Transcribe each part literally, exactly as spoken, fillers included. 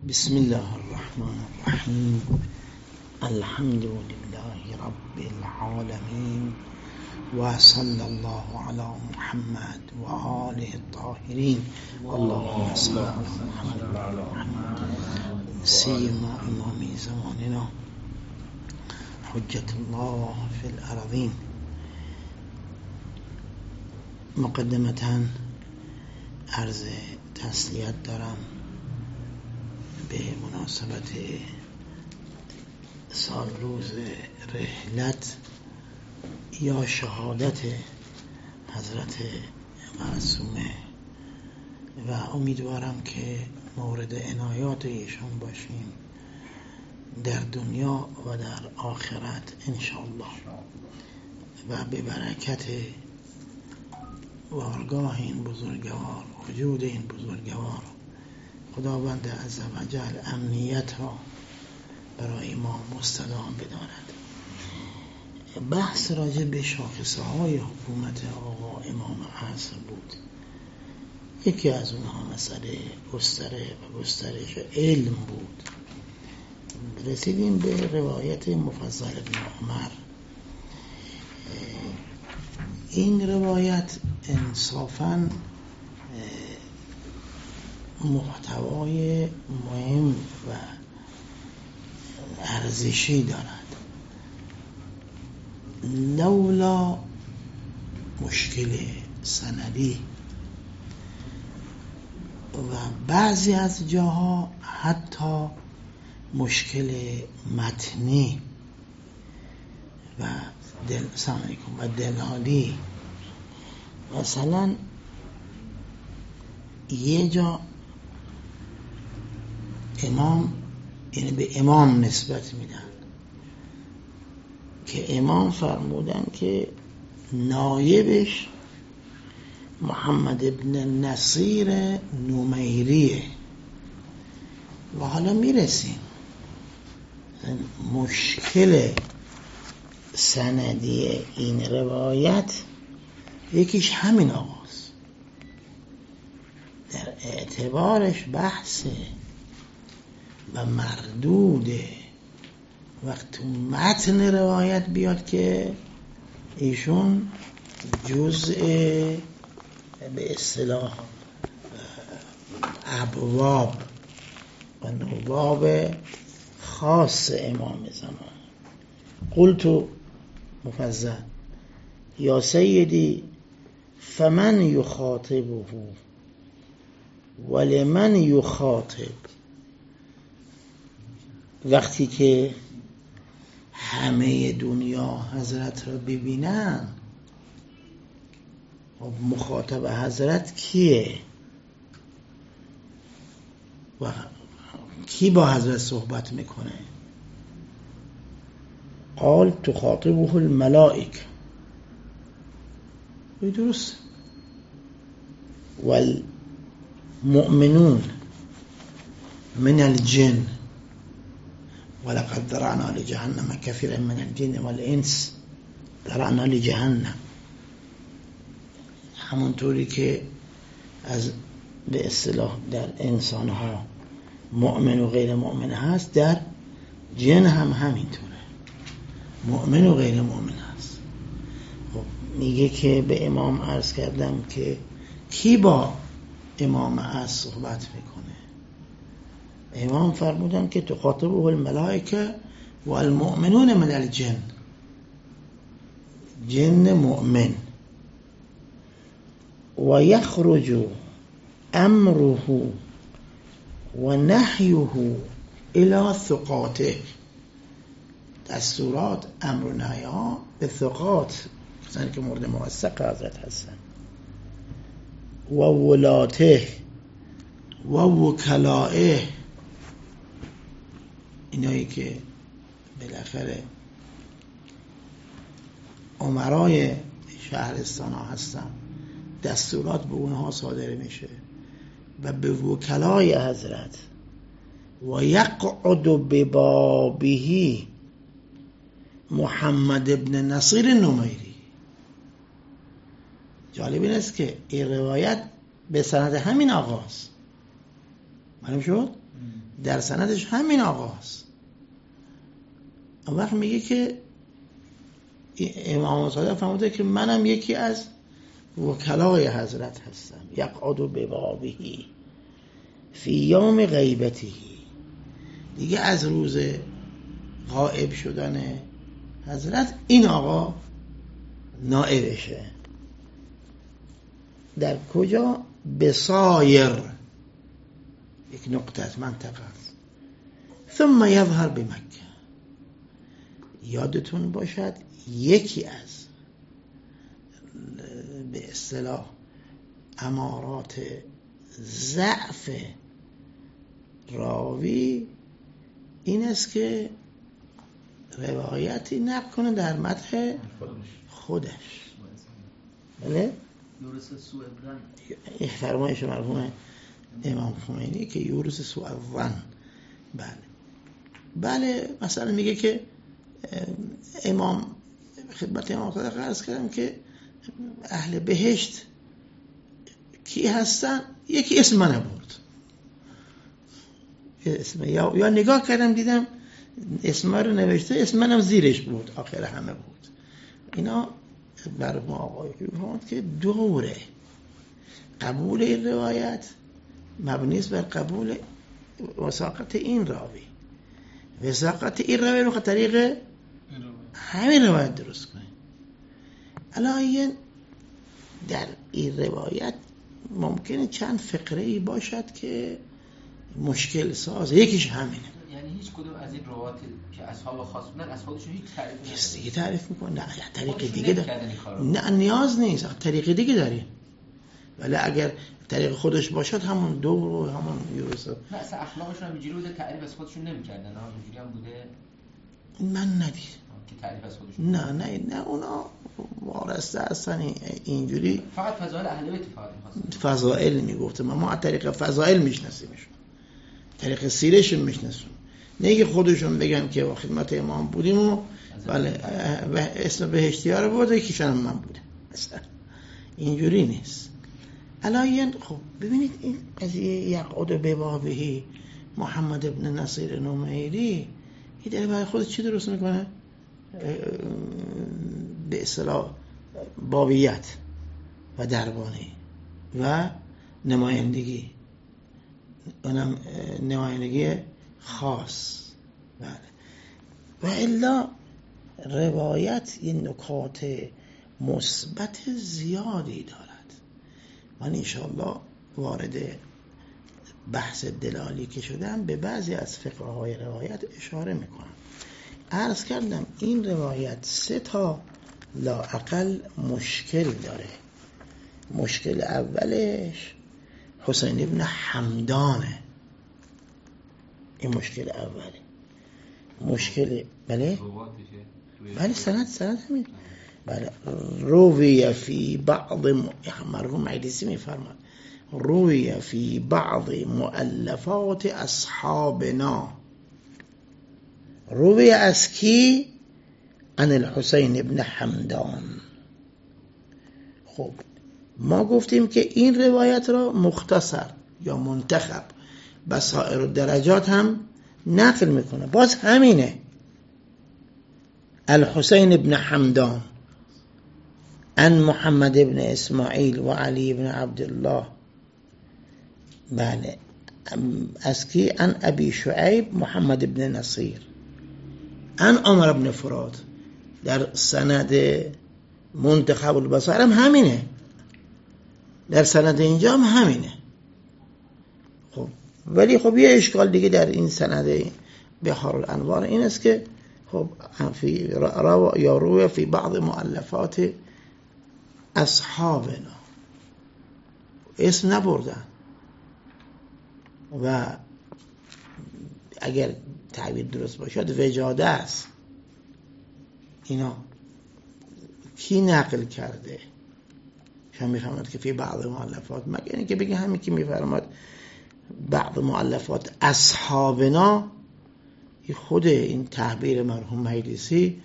بسم الله الرحمن الرحیم. الحمد لله رب العالمین و صلی الله علی محمد و آله الطاهرین. اللهم صل علی محمد سیما امامی زماننا حجت الله فی الارضین. مقدمتاً عرض تسلیت دارم به مناسبت سال روز رحلت یا شهادت حضرت معصومه و امیدوارم که مورد عنایات ایشان باشیم در دنیا و در آخرت انشاءالله، و به برکت وارگاه این بزرگوار، وجود این بزرگوار، خداوند عزوجل امنیت را برای ما مستدام بداند. بحث راجع به شاخصه های حکومت آقا امام عصر بود. یکی از اونها مسئله گستره و گسترش علم بود. رسیدیم به روایت مفضل بن عمر. این روایت انصافاً محتوای مهم و ارزشی دارد، لولا مشکل سندی و بعضی از جاها حتی مشکل متنی و دل سلام علیکم و دلالی. مثلا یه جا امام، یعنی به امام نسبت میدن که امام فرمودن که نایبش محمد ابن نصیر نمیریه. و حالا میرسیم مشکل سندی این روایت، یکیش همین آقاست، در اعتبارش بحثه و مردوده. وقت متن روایت بیاد که ایشون جزء به اصطلاح ابواب و نواب خاص امام زمان. قلت مفضل یا سیدی فمن یخاطبه ولمن یخاطب. وقتی که همه دنیا حضرت را ببینن، مخاطب حضرت کیه و کی با حضرت صحبت میکنه؟ قال تخاطبه الملائکه. درست. والمؤمنون من الجن ولقد ذرعنا لجهنم كثيرا من الجن والانس ذرعنا لجهنم. همونطوری که از به اصطلاح در انسان ها مؤمن و غیر مؤمن هست، در جن هم همینطوره، مؤمن و غیر مؤمن هست. میگه که به امام عرض کردم که کی با امام عرض صحبت میکنه؟ امام فرمودن که تخاطبه الملائکه و المؤمنون من الجن، جن مؤمن. و یخرج امره و نهیه الى ثقاته. دستورات امر و نهی ها به ثقات، کسانی که مورد موثق حضرت هستن، و ولاته و وکلائه، اینایی که بالاخره امرای شهرستان ها هستن، دستورات به اونها صادر میشه. و به وکلای حضرت. و یقعد ببابه محمد ابن نصیر نمیری. جالب این است که این روایت به سند همین آقاست. معلوم شد؟ در سندش همین آقاست. اون وقت میگه که امام صادق فرموده که منم یکی از وکلای حضرت هستم. یقعد ببابه فی یوم غیبته، دیگه از روز غائب شدن حضرت این آقا نائبشه. در کجا؟ بسایر، یک نقطه از منطقه است. ثم یظهر بمکه. یادتون باشد یکی از به اصطلاح امارات ضعف راوی این است که روایتی نقل کنه در مدح خودش. بله؟ یورس سوء الظن، فرمایش مرحوم امام خمینی که یورس سوء الظن. بله بله، مثلا میگه که امام خدمت امام صادق عرض کردم که اهل بهشت کی هستن؟ یکی اسم من برد، اسم یا, یا نگاه کردم دیدم اسم رو نوشته، اسم منم زیرش بود، آخر همه بود. اینا مرحوم آقای فرمود که دوره قبول این روایت مبنی است بر قبول وثاقت این راوی. وثاقت این راوی رو طریق همین روایت درست کنیم. الان در این روایت ممکنه چند فقره‌ای باشد که مشکل ساز، یکیش همینه. یعنی هیچ کدوم از این روایات که اصحاب خاص بودن از خودشون هیچ تعریفی نیست دیگه تعریف میکنه. نه طریق دیگه داره. نه نیاز نیست، طریق دیگه داریم. ولی اگر طریق خودش باشد همون دو رو همون یورس. نه اصلا اخلاقشون هم اینجوری بوده تعریف از خودشون نمی‌کردن، نه اینجوری هم بوده. من ندیدم که تعریف از خودشون. نه نه نه اونا وارسته هستن اینجوری. فقط فضائل اهل بیت فقط می‌خواستن. فضائل میگفته، ما از طریق فضائل میشناسیمشون، طریق سیرشون میشناسیم. نه که خودشون بگن که خدمت امام بودیم و بله اسم بهشتی‌ها رو برده یکیشون هم من بودم مثلا. اینجوری نیست. الان خب ببینید این قضیه یقعد ببابه محمد ابن نصیر نمیری این داره برای خود چی درست میکنه؟ به اصطلاح بابیت و دربانی و نمایندگی، اونم نمایندگی خاص. بله. و الا روایت یه نکات مثبت زیادی دارد. من انشاءالله وارد بحث دلالی که شدم به بعضی از فقه‌های روایت اشاره میکنم. عرض کردم این روایت سه تا لااقل مشکل داره. مشکل اولش حسین ابن حمدانه. این مشکل اوله. مشکل بله بله سند سند همین بله. روی فی بعض مرحوم مجلسی میفرماد روی فی بعض مؤلفات اصحابنا. روی از کی؟ عن الحسین ابن حمدان. خب ما گفتیم که این روایت را مختصر یا منتخب بسائر الدرجات هم نقل میکنه، باز همینه. الحسین ابن حمدان عن محمد ابن اسماعیل و علی ابن عبدالله. بله از کی؟ عن ابی شعیب محمد ابن نصیر عن عمر ابن فرات. در سند منتخب البصائر هم همینه، در سند اینجا هم همینه. خب ولی خب یه اشکال دیگه در این سند بحار الانوار این است که خب فی رو یا روی فی بعض مؤلفات اصحابنا اسم نبردن و اگر تعبیر درست باشد وجاده است. اینا کی نقل کرده؟ شما میفهمد که فی بعض مؤلفات، مگر اینکه بگه همین که میفرماد بعض مؤلفات اصحابنا، خود این تعبیر مرحوم مجلسی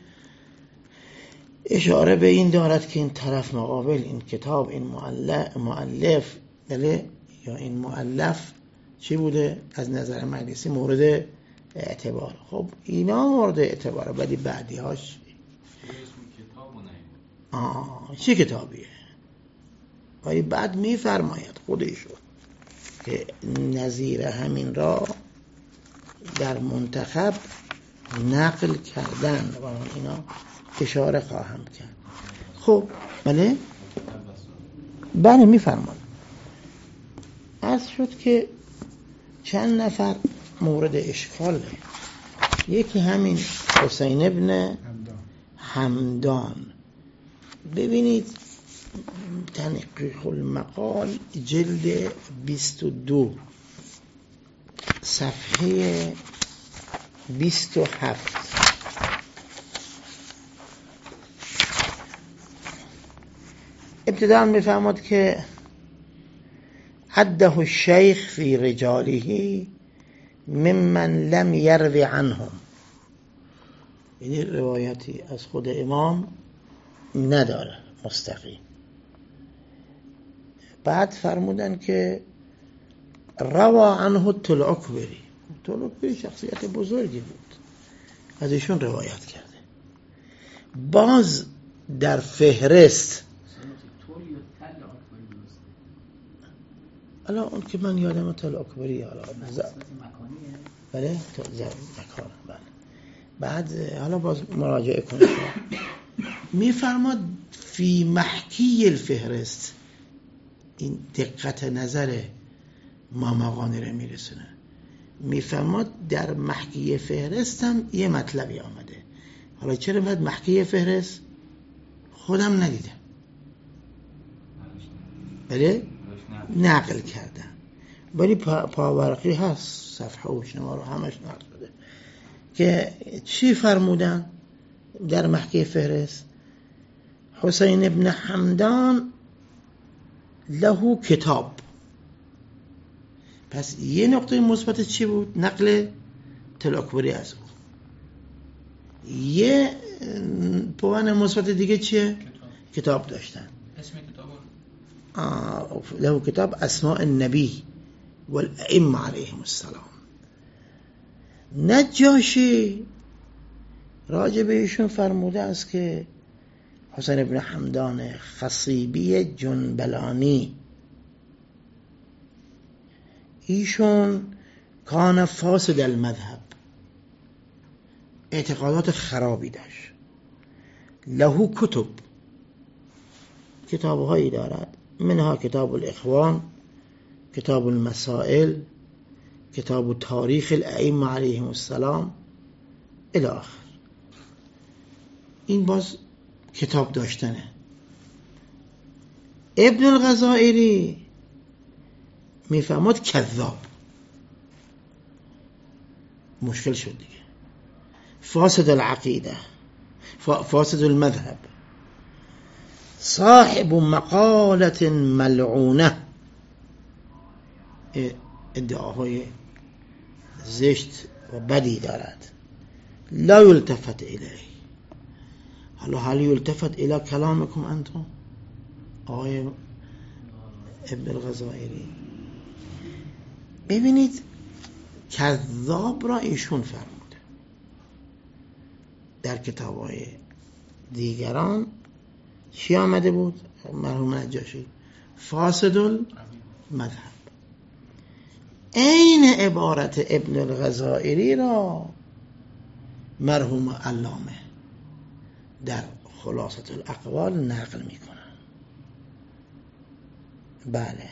اشاره به این دارد که این طرف مقابل این کتاب این مؤلف, مؤلف یا این مؤلف چی بوده از نظر مجلسی مورد اعتبار. خب اینا مورد اعتباره، ولی بعدی هاش آه چه کتابیه؟ ولی بعد میفرماید خودشون که نظیر همین را در منتخب نقل کردن و من اینا اشاره خواهم کرد. خب بله بله میفرمان. عرض شد که چند نفر مورد اشکاله. یکی همین حسین ابن همدان. ببینید تنقیح المقال جلد بیست و دو صفحه بیست و هفت. ابتداء میفهمد که عده الشیخ فی رجاله ممن لم یروی عنهم، یعنی روایتی از خود امام نداره مستقیم. بعد فرمودن که روا عنه طلعکبری. طلعکبری شخصیت بزرگی بود، از ایشون روایت کرده. باز در فهرست حالا اون که من یادم طلعکبری حالا بله تو ذکر بله. بعد حالا باز مراجعه کنید. میفرماد فی محکی الفهرست، این دقت نظر مامقانی رو میرسونه. میفرماد در محکی فهرست هم یه مطلبی آمده. حالا چرا باید محکی فهرست؟ خودم ندیدم بله نقل کردم، ولی پا پاورقی هست، صفحه و شماره همش نقل شده که چی فرمودن در محکی فهرست. حسین ابن همدان له کتاب. پس یه نقطه مثبت چی بود؟ نقل طلعکبری از او. یه پوان مثبت دیگه چیه؟ کتاب, کتاب داشتن. اسم کتاب آه له کتاب اسماء النبی والائمه علیهم السلام. نجاشی راجع به ایشون فرموده است که حسین ابن همدان خصیبی جنبلانی، ایشون کان فاسد المذهب، اعتقادات خرابی داشت. له کتب، کتابهایی دارد، منها کتاب الاخوان، کتاب المسائل، کتاب تاریخ الائمه علیهم السلام الی آخر. این باز کتاب داشتنه. ابن الغزائری میفهمد کذاب، مشکل شد دیگه. فاسد العقیده، فاسد المذهب، صاحب مقالة ملعونه، ادعاهای زشت و بدی دارد. لا یلتفت الیه. حالا هل یلتفت الی کلامکم انتم آقای ابن الغزائری؟ ببینید کذاب را ایشون فرموده. در کتاب‌های دیگران چی آمده بود؟ مرحوم نجاشی فاسد المذهب. این عبارت ابن الغزائری را مرحوم علامه در خلاصة الاقوال نقل میکنن. بله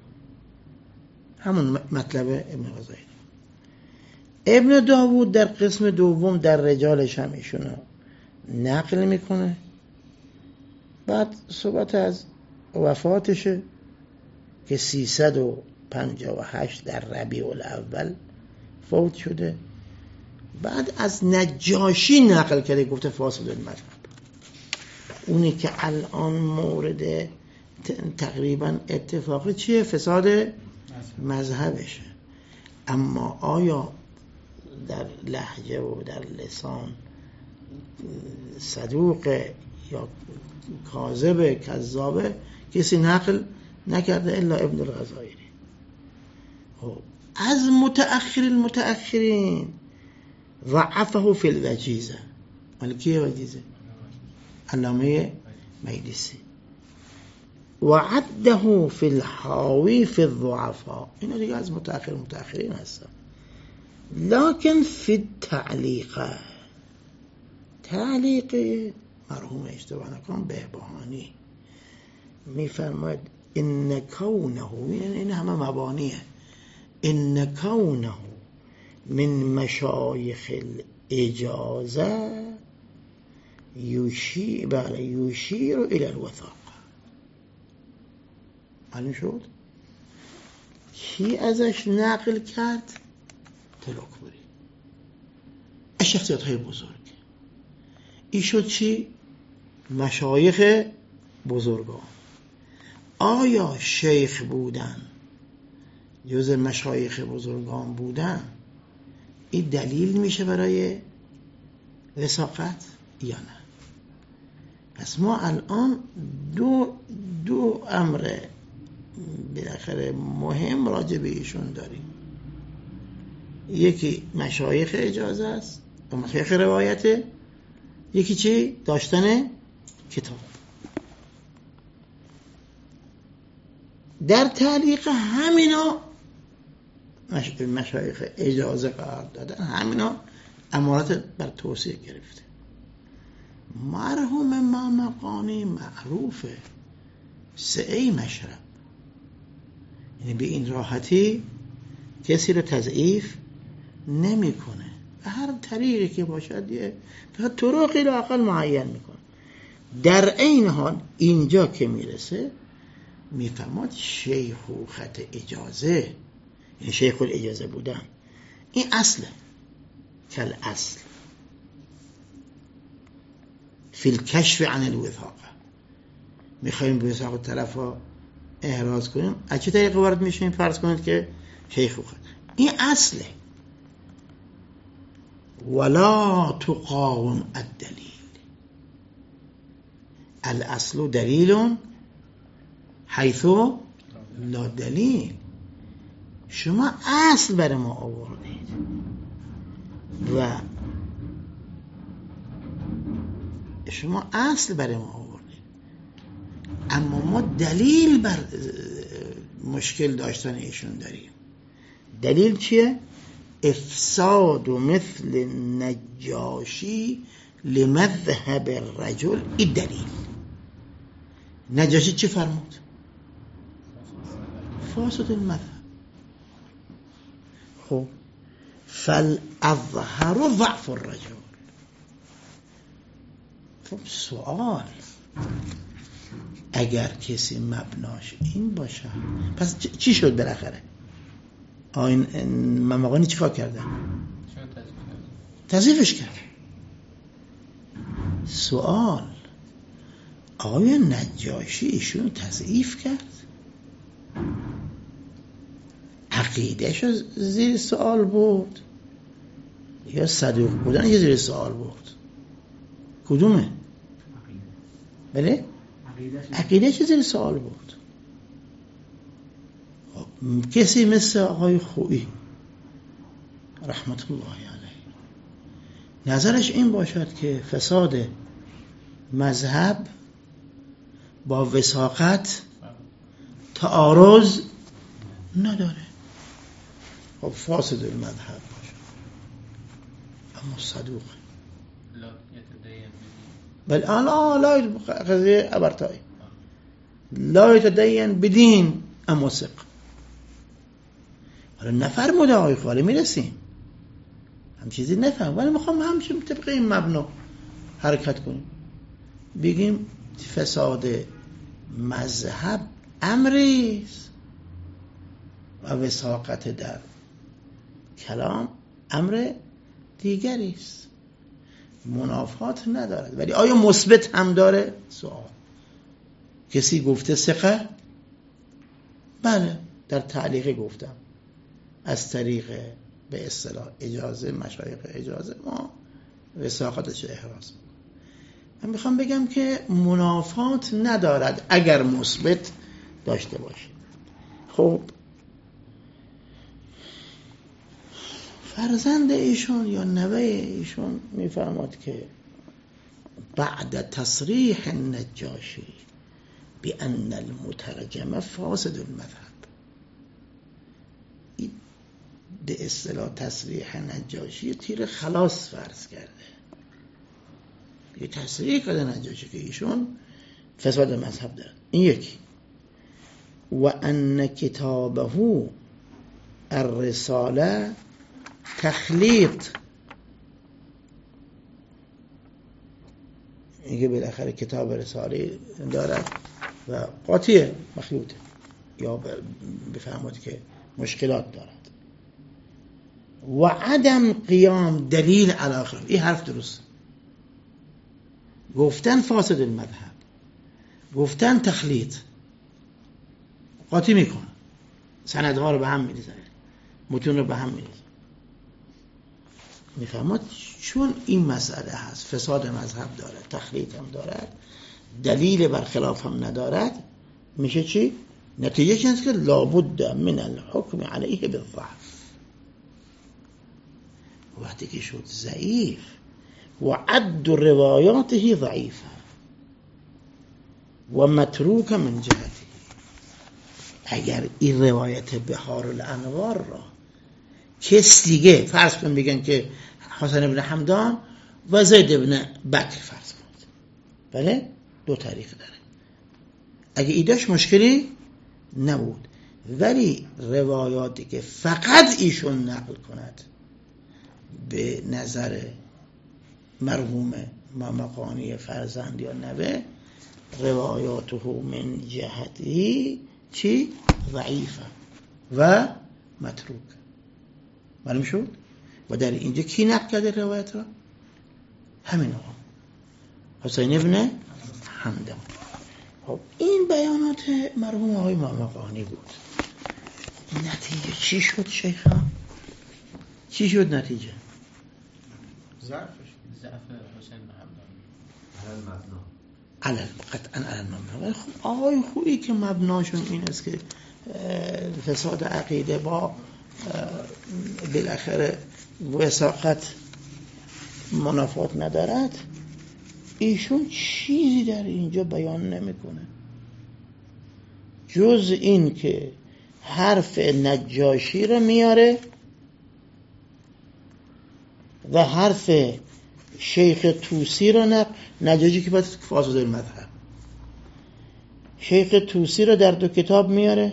همون مطلب ابن الغزائری. ابن داوود در قسم دوم در رجالش هم ایشونو نقل میکنه. بعد صحبت از وفاتشه که سیصد و پنجاه و هشت در ربیع الاول فوت شده. بعد از نجاشی نقل کرده، گفته فاسد المذهب. اونی که الان مورد تقریبا اتفاقی چیه؟ فساد مذهبشه. اما آیا در لهجه و در لسان صدوقه یا کاذبه کذابه کسی نقل نکرده الا ابن الغزائری. از متأخر المتأخرین ضعفه فی الوجیزه. ولی کیه وجیزه؟ علامه مجلسی. وعده فی الحاوی فی الضعفاء. اینا دیگه از متأخر متأخرین هستن. لکن فی التعلیقه، تعلیق مرحوم اشتباه نکنم بهبهانی میفرماید ان کونه، این همه مبانیه، ان کونه من مشایخ الاجازه یوشی بله یوشیر الى الوثاقه. معلوم شد کی ازش نقل کرد؟ تلوکبری. از شخصیت های بزرگ. ای شد چی؟ مشایخ بزرگان. آیا شیخ بودن جز مشایخ بزرگان بودن این دلیل میشه برای وثاقت یا نه؟ پس ما الان دو دو امر بالاخره مهم راجع به ایشون داریم. یکی مشایخ اجازه است و مشایخ روایته، یکی چی؟ داشتن کتاب. در تعلیق همینا مشایخ اجازه قرار دادن، همینا امارات بر توسعه گرفته. مرحوم مامقانی معروفه سعی مشرب، یعنی به این راحتی کسی رو تضعیف نمی کنه، به هر طریقی که باشد یه فقط طرقی رو اقل معین میکنه. در این حال اینجا که میرسه میفرماد شیخوخت اجازه، یعنی شیخ الاجازه بودن، این اصله کل اصل فی الکشف عن الوثاقه. میخواییم به وثاقه طرف ها احراز کنیم، از چه طریق وارد میشیم؟ فرض کنید که شیخوخت، این اصله. ولا تقاوم الدلیل، الاصل دلیل حیث لا دلیل. شما اصل برای ما آوردید و شما اصل برای ما آوردید، اما ما دلیل بر مشکل داشتن ایشون داریم. دلیل چیه؟ افساد مثل نجاشی لمذهب الرجل. این دلیل. نجاشی چی فرمود؟ فاسد المذهب. خب فالاظهر ضعف الرجل. خب سوال، اگر کسی مبناش این باشه پس چی شد بالاخره؟ آین مامقانی چیکار کردن؟ تضعیفش کرد. سوال، آیا نجاشی ایشون تضعیف کرد؟ عقیدهشو زیر سوال برد یا صدوق بودن یه زیر سوال برد؟ کدومه؟ بله؟ عقیدهش زیر سوال برد. کسی مثل آقای خویی رحمت الله علیه نظرش این باشد که فساد مذهب با وثاقت تعارض نداره، خب فاسد المذهب باشه اما صدوق. بل آن لا قضیه ابرتایی لا یتدین بدین اما ثق. حالا نفرموده آقای خاله میرسیم هم چیزی نفهم، ولی میخوام همچین طبق این مبنا حرکت کنیم. بگیم فساد مذهب امریست و وثاقت در کلام امر دیگریست، منافات ندارد. ولی آیا مثبت هم داره؟ سوال. کسی گفته ثقه؟ بله، در تعلیق گفتم از طریق به اصطلاح اجازه مشایخ اجازه ما وثاقتش احراز. من میخوام بگم که منافات ندارد اگر مثبت داشته باشه. خب فرزند ایشون یا نوه ایشون میفرماد که بعد تصریح النجاشی بأن المترجم فاسد المذهب، به اصطلاح تصریح نجاشی تیر خلاص فرض کرده، یه تصریح کرده نجاشی که ایشون فساد مذهب دارد. این یکی. و ان کتابه الرساله تخلیط، میگه بالاخره کتاب رساله دارد و قاطع مخلوطه یا بفهمید که مشکلات دارد. و عدم قیام دلیل علی آخر، این حرف درست، گفتن فاسد المذهب، گفتن تخلیط، قاطی میکنه، سندها رو به هم میریزه، متون رو به هم میریزه. میفهمید چون این مسئله هست، فساد مذهب دارد، تخلیط هم دارد، دلیل برخلاف هم ندارد، میشه چی؟ نتیجه چی هست که لابد من الحکم علیه بالضعف. وقتی که شد ضعیف و عد روایاته ضعیفه و متروک من جهته، اگر این روایت بحار الانوار را کس دیگه فرض کن بگن که حسن ابن حمدان و زید ابن بکر فرض کن، بله دو طریق داره، اگه ایداش مشکلی نبود، ولی روایاتی که فقط ایشون نقل کند به نظر مرحوم مامقانی فرزند یا نوه، روایاته من جهتی چی؟ ضعیفه و متروک. معلوم شد؟ و در اینجا کی نقل کرده روایت را؟ همین آقا حسین ابن حمدان. خب این بیانات مرحوم آقای مامقانی بود. نتیجه چی شد شیخا؟ چی شد نتیجه؟ ضعفش ضعف حسین بن حمدان علل مبنا، علل قطعا علل مبنا. خب آقای خویی که مبناشون این است که فساد عقیده با بالاخره وساقت منافات ندارد، ایشون چیزی در اینجا بیان نمیکنه جز این که حرف نجاشی رو میاره و حرف شیخ توسی رو نه، نجاشی که باید فاسد المذهب، شیخ توسی رو در دو کتاب میاره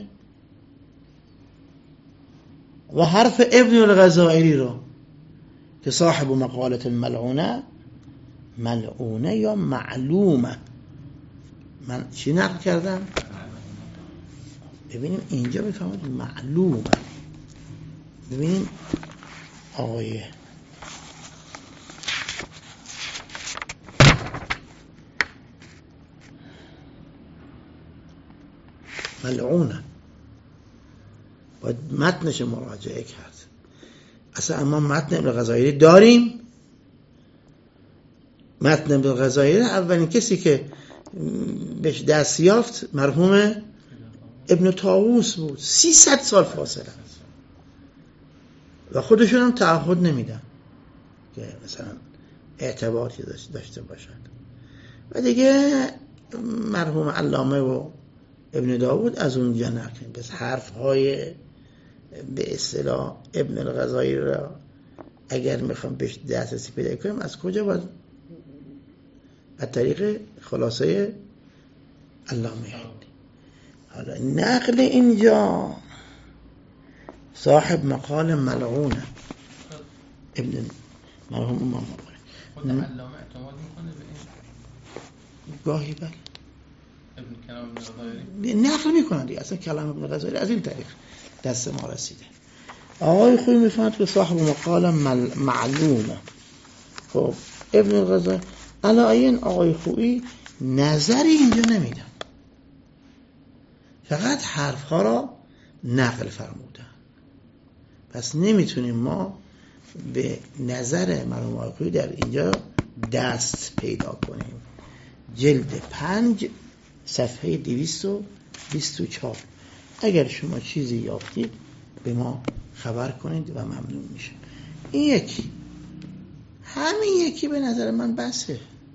و حرف ابن الغزائری رو که صاحب مقالة الملعونه، ملعونه یا معلومه، من چی نقل کردم؟ ببینیم اینجا بفهمید معلومه. ببینیم آقای ملعونه باید متنش مراجعه کرد. اصلا ما متن ابن الغزائری داریم. متن ابن الغزائری اولین کسی که بهش دست یافت مرحوم ابن طاووس بود. سیصد سال فاصله و خودشون هم تعهد نمیدن که مثلا اعتباری داشته باشد. و دیگه مرحوم علامه و ابن داود از اونجا نقل، بس حرفهای به اصطلاح ابن الغزائری را اگر میخوام بهش دسترسی پیدا کنیم از کجا؟ باید از طریق خلاصه علامه هندی. حالا نقل اینجا صاحب مقال ملعونه ابن مرحوم امام بخاری خود علامه اعتماد میکنه به این؟ گاهی بله ابن کلام ابن الغزائری نقل میکنن دیگه. اصلا کلام ابن الغزائری از این طریق دست ما رسیده. آقای خوی میفهمد که صاحب مقال مل... معلومه. خب ابن الغزائری علایین آقای خویی نظری اینجا نمیدن، فقط حرفها را نقل فرمودن. پس نمیتونیم ما به نظر مرحوم آقای خویی در اینجا دست پیدا کنیم. جلد پنج صفحه دویست و بیست و چهار. اگر شما چیزی یافتید به ما خبر کنید و ممنون میشه. این یکی، همین یکی به نظر من بسه.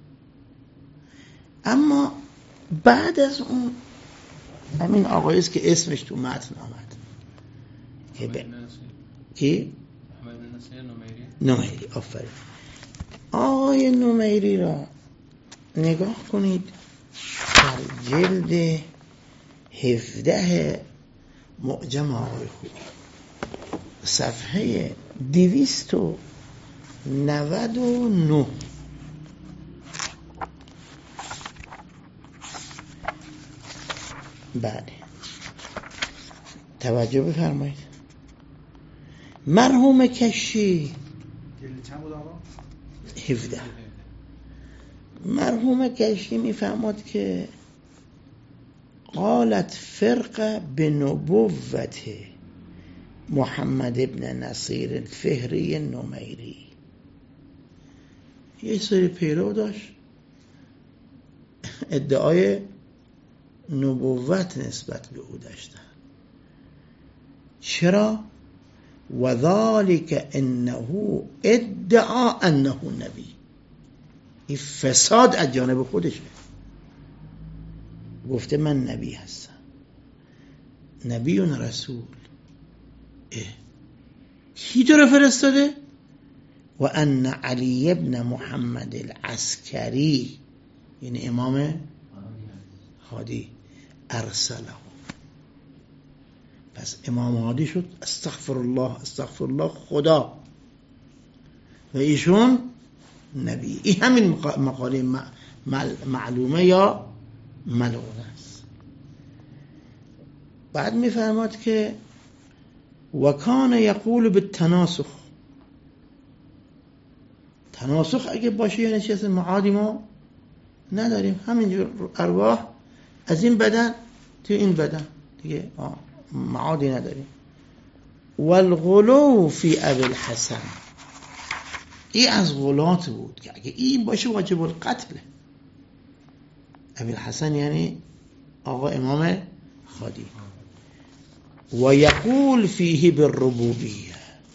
اما بعد از اون همین آقایی است که اسمش تو متن آمد که به کی؟ نمیری. آفرین. آقای نمیری را نگاه کنید در جلد هفده معجم آقای خوبی صفحه دویست و نود و نه بله توجه بفرمایید. مرحوم کشی چند بود آقا؟ هفده. مرحوم کشی میفهمد که قالت فرقه به نبوت محمد ابن نصیر الفهری نمیری. یه سری پیرو داشت ادعای نبوت نسبت به او داشتن. چرا؟ و ذالک انه ادعا انه نبی. این فساد از جانب خودشه. گفته من نبی هستم، نبی و رسول. اه. کی تو رو فرستاده؟ و ان علی ابن محمد العسکری، یعنی امام هادی، ارسله. پس امام هادی شد استغفر الله استغفر الله خدا و ایشون نبی. این همین مقاله معلومه یا ملعونه است. بعد میفرماد که و کان یقول بالتناسخ. تناسخ اگه باشه یعنی چیز معادی ما نداریم، همینجور ارواح از این بدن تو این بدن دیگه معادی نداریم. والغلو فی ابی الحسن، این از غلات بود که اگه این باشه واجب القتله. ابی الحسن یعنی آقا امام خادی. و یقول فیه بالربوبیه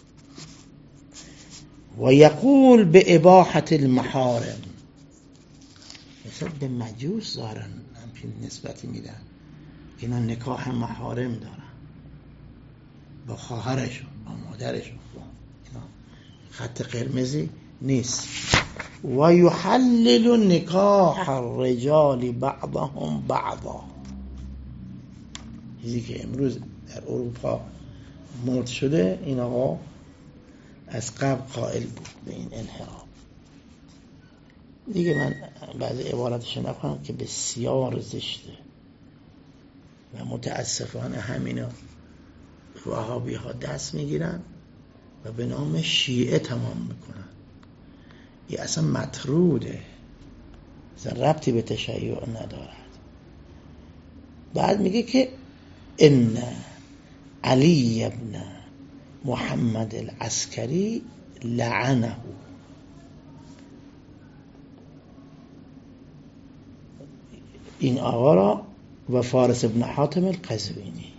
و یقول به اباحت المحارم. مثلا به مجوس دارن همچین نسبتی میدن، اینا نکاح محارم دارن با خواهرشون با مادرشون، اینا خط قرمزی نیست. و یحلل نکاح الرجال بعضهم بعضا. چیزی که امروز در اروپا مد شده، این آقا از قبل قائل بود به این انحراف. دیگه من بعضی عبارتش نکنم که بسیار زشته و متاسفانه همینو وهابی ها دست میگیرن و به نام شیعه تمام میکنن. این اصلا مطروده، اصلا ربطی به تشیع ندارد. بعد میگه که ان علی ابن محمد العسکری لعنه. این آقا را و فارس ابن حاتم القزوینی.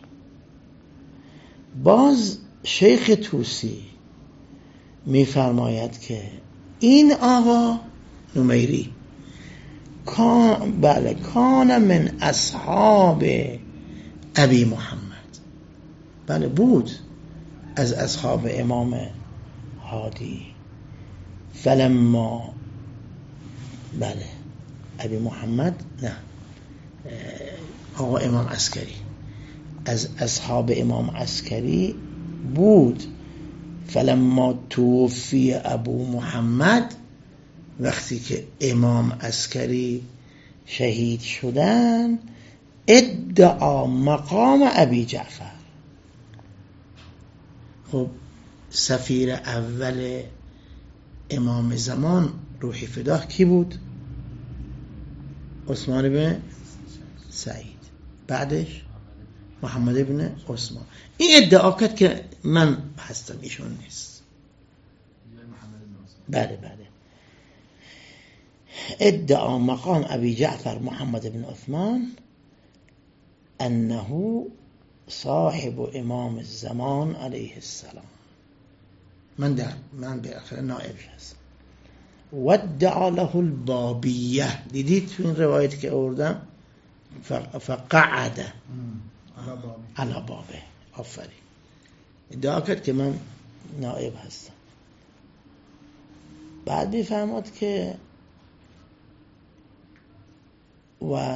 باز شیخ طوسی میفرماید که این آقا نمیری کان بله کان من اصحاب ابی محمد، بله بود از اصحاب امام هادی. فلما بله ابی محمد نه آقا امام عسکری از اصحاب امام عسکری بود. فلما توفی ابو محمد، وقتی که امام عسکری شهید شدن، ادعا مقام ابی جعفر. خب سفیر اول امام زمان روحی فداه کی بود؟ عثمان بن سعید. بعدش محمد بن عثمان. این ادعا کرد که من هستم، ایشون نیست. بله بله. ادعا مقام ابی جعفر محمد بن عثمان انه صاحب امام الزمان علیه السلام. من در من به آخر نائب هستم. و ادعا له البابیه، دیدید تو این روایتی که آوردم فقعد علی بابه، آفرین، ادعا کرد که من نائب هستم. بعد میفهمد که و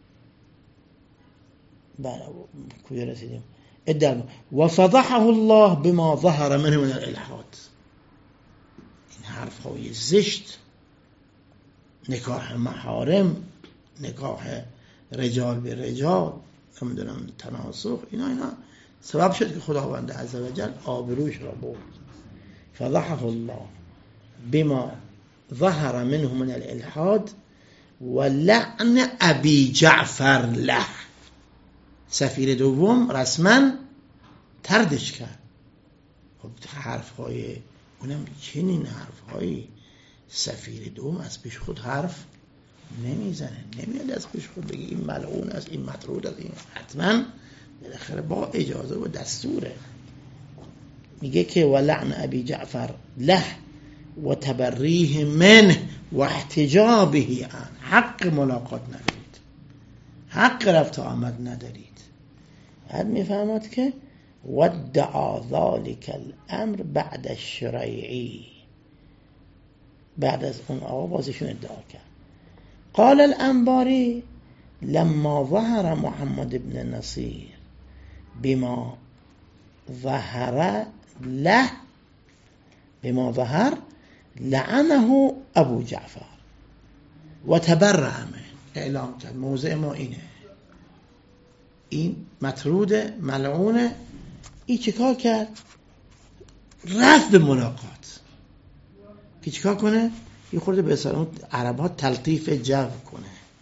بعد کجا رسیدیم؟ ادعا و فضحه الله بما ظهر منه من الالحاد. این حرف های زشت، نکاح محارم، نکاح رجال به رجال، نمیدونم تناسخ، اینا اینا سبب شد که خداوند عزوجل آبروش را برد. فضحه الله بما ظهر منه من الالحاد و لعن ابی جعفر له. سفیر دوم رسما تردش کرد. خب حرفهای اونم چنین حرفهایی، سفیر دوم از پیش خود حرف نمیزنه، نمیاد از پیش خود بگی این ملعون است، این مطرود است، این حتما بالاخره با اجازه و دستوره. میگه که ولعن ابی جعفر له و تبریه منه و احتجابه عن، حق ملاقات ندارید، حق رفت آمد ندارید. بعد میفهمد که ودعا ذلك الامر بعد الشرعی، بعد از اون آقا بازشون ادعا کرد. قال الانباری لما ظهر محمد بن نصیر بما ظهر له بما ظهر لعنه ابو جعفر و تبرأ منه. اعلام کرد موضع ما اینه، این مطرود ملعونه، این چیکار کرد؟ رفت به ملاقات. که چیکار کنه؟ یه خورده به اصطلاح عرب ها تلطیف جو کنه،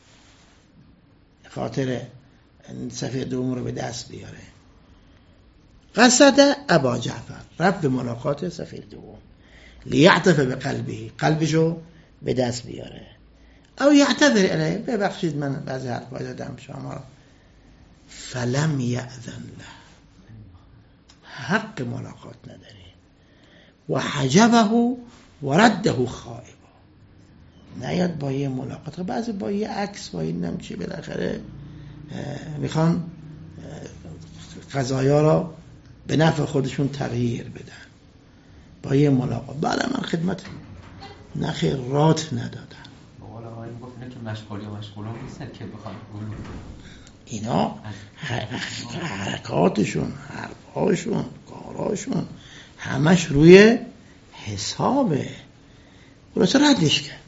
خاطر سفیر دوم رو به دست بیاره. قصد ابا جعفر، رفت به ملاقات سفیر دوم، لیعطف به قلبه، قلبشو به دست بیاره. او یعتذر الیه، ببخشید من بعضی حرفا دادم شما، فلم یأذن له، حق ملاقات نداره. و حجبه و رده خائبا، نیاد با یه ملاقات، بعضی با یه عکس، با این نمچه بالاخره میخوان قضایا را به نفع خودشون تغییر بدن با یه ملاقات. بله من خدمت نخیر رات ندادن. والا آقای میگفت اینا که مشغولی و مشغولون نیستن که بخوان اینا حرکاتشون، حرفاشون، کاراشون همش روی حسابه. خلاصه ردش کرد.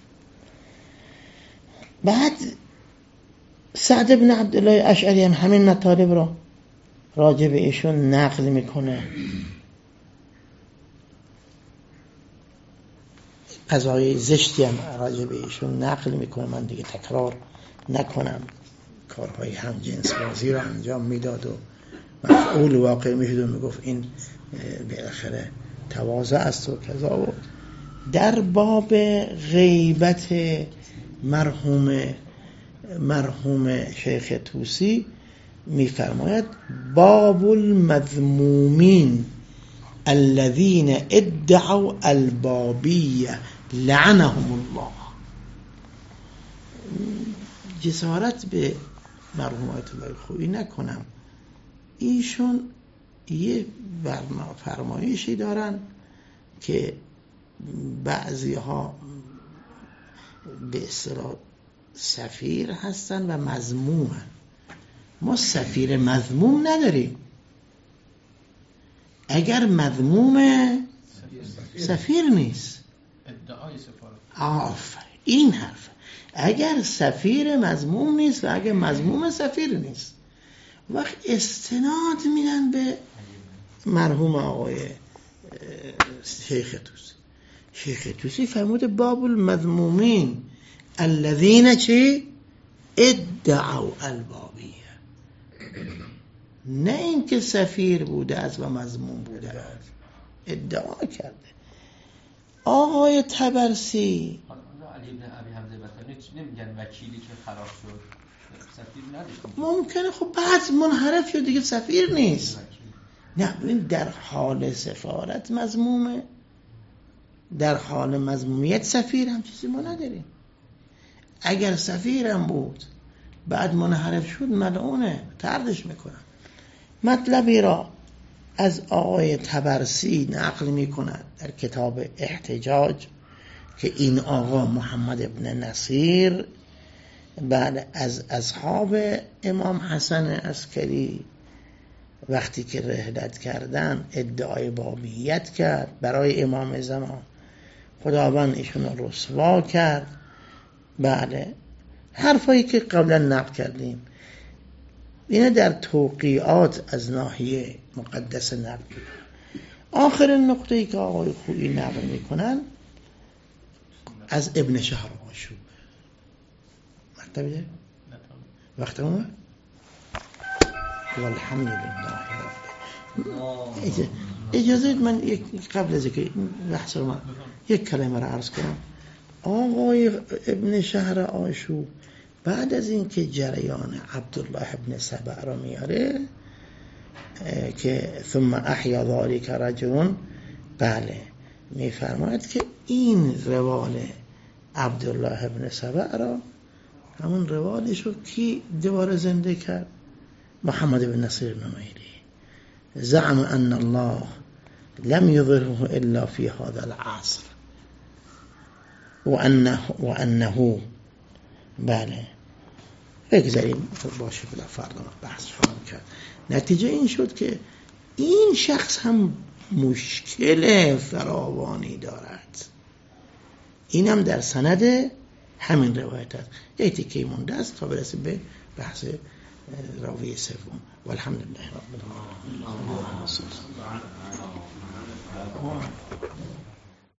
بعد سعد بن عبدالله اشعری هم همین مطالب را راجع به ایشون نقل میکنه. قضای زشتی هم راجع به ایشون نقل میکنه. من دیگه تکرار نکنم. کارهای هم جنس بازی را انجام میداد و مفعول واقع میشد و میگفت این بالاخره تواضع است و کذا بود. در باب غیبت مرحوم مرحوم شیخ طوسی میفرماید باب المذمومین الذين ادعوا البابیه لعنهم الله. جسارت به مرحوم آیت الله خویی نکنم، ایشون یه فرمایشی دارن که بعضی ها به اصطلاح سفیر هستن و مذمومن. ما سفیر مذموم نداریم. اگر مذمومه سفیر نیست. ادعای سفارت. آفرین، این حرف. اگر سفیر مذموم نیست و اگر مذموم سفیر نیست، وقت استناد میدن به مرحوم آقای شیخ طوسی. شیخ طوسی فرمود باب المذمومین الذین چی؟ ادعوا البابیه. نه این که سفیر بوده است و مذموم بوده است، ادعا کرده. آقای طبرسی علی بن ابی حمزه بطانی نمیگن وکیلی که خراب شد سفیر نداشت. ممکنه خب بعد منحرف شد دیگه سفیر نیست. نه ببین در حال سفارت مذمومه، در حال مذمومیت سفیر هم چیزی ما نداریم. اگر سفیرم بود بعد منحرف شد ملعونه، طردش میکنم. مطلبی را از آقای طبرسی نقل میکند در کتاب احتجاج که این آقا محمد ابن نصیر بعد از اصحاب امام حسن عسکری وقتی که رحلت کردن ادعای بابیت کرد برای امام زمان، خداوند ایشون رو رسوا کرد. بله، حرفایی که قبلا نقل کردیم اینه در توقیعات از ناحیه مقدس نقل کردیم. آخر نقطه‌ای که آقای خویی نقل میکنن از ابن شهر آشوب. وقت بیده؟ وقت اومد؟ والحمدلله. اجازه من یک قبل از که بحث رو من یک کلمه را عرض کنم. آقای ابن شهر آشوب بعد از این که جریان عبدالله ابن سبع را میاره که ثم احیا ذالک رجل، بله میفرماید که این روال عبدالله ابن سبع را، همون روالش رو کی دوباره زنده کرد؟ محمد بن نصیر نمایری. زعم ان الله لم يظهره الا في هذا العصر وانه وانه بله بگذاریم باشه بلا فردا بحث شما کرد. نتیجه این شد که این شخص هم مشکل فراوانی دارد. این هم در سند همین روایت است. یک تیکه مونده است تا برسیم به بحث راوی سوم. والحمدلله رب العالمین.